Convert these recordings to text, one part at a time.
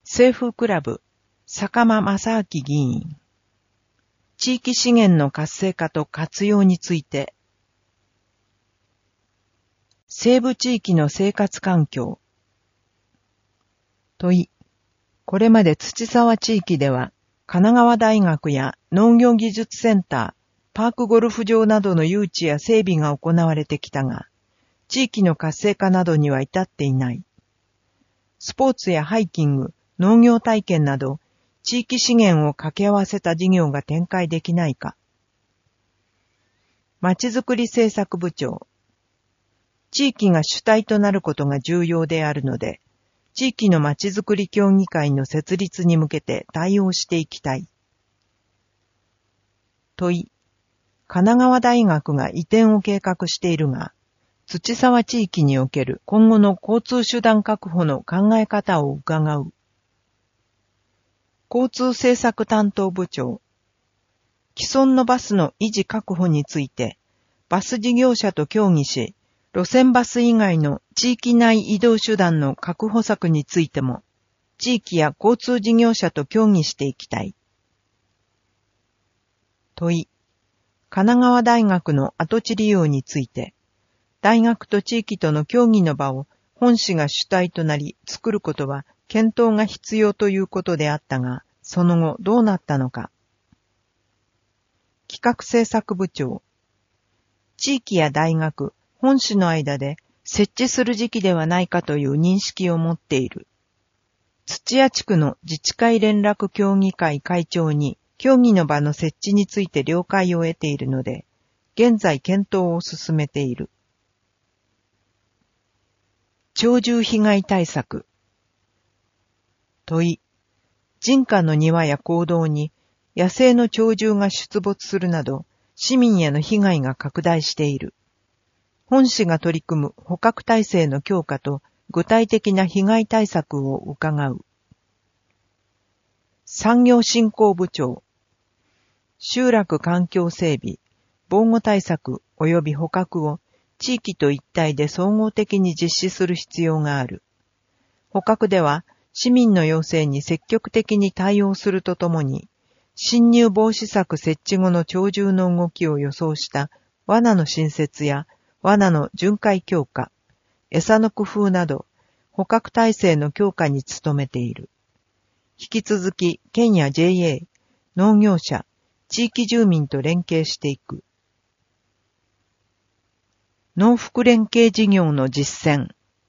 政府クラブ、坂間正明議員。地域資源の活性化と活用について。西部地域の生活環境。問い。これまで土沢地域では、神奈川大学や農業技術センター、パークゴルフ場などの誘致や整備が行われてきたが、地域の活性化などには至っていない。スポーツやハイキング、農業体験など、地域資源を掛け合わせた事業が展開できないか。まちづくり政策部長。地域が主体となることが重要であるので、地域のまちづくり協議会の設立に向けて対応していきたい。問い。神奈川大学が移転を計画しているが、土沢地域における今後の交通手段確保の考え方を伺う。交通政策担当部長。既存のバスの維持確保について、バス事業者と協議し、路線バス以外の地域内移動手段の確保策についても、地域や交通事業者と協議していきたい。問い。神奈川大学の跡地利用について、大学と地域との協議の場を本市が主体となり作ることは検討が必要ということであったが、その後どうなったのか。企画政策部長。地域や大学、本市の間で設置する時期ではないかという認識を持っている。土屋地区の自治会連絡協議会会長に協議の場の設置について了解を得ているので、現在検討を進めている。鳥獣被害対策。問い。人家の庭や公道に野生の鳥獣が出没するなど、市民への被害が拡大している。本市が取り組む捕獲体制の強化と具体的な被害対策を伺う。産業振興部長。集落環境整備、防護対策及び捕獲を地域と一体で総合的に実施する必要がある。捕獲では市民の要請に積極的に対応するとともに、侵入防止策設置後の鳥獣の動きを予想した罠の新設や罠の巡回強化、餌の工夫など、捕獲体制の強化に努めている。引き続き、県や JA、農業者、地域住民と連携していく。農福連携事業の実践。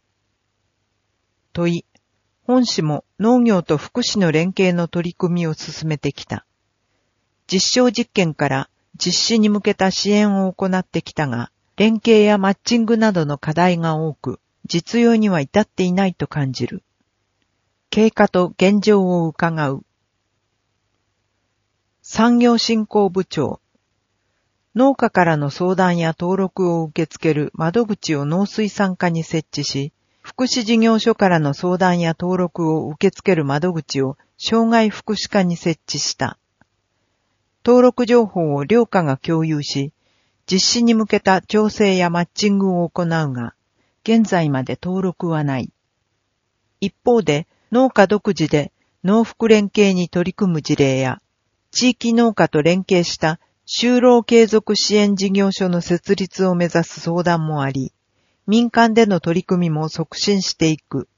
問い。本市も農業と福祉の連携の取り組みを進めてきた。実証実験から実施に向けた支援を行ってきたが、連携やマッチングなどの課題が多く、実用には至っていないと感じる。経過と現状を伺う。産業振興部長。農家からの相談や登録を受け付ける窓口を農水産課に設置し、福祉事業所からの相談や登録を受け付ける窓口を障害福祉課に設置した。登録情報を両課が共有し、実施に向けた調整やマッチングを行うが、現在まで登録はない。一方で、農家独自で農福連携に取り組む事例や、地域農家と連携した就労継続支援事業所の設立を目指す相談もあり、民間での取り組みも促進していく。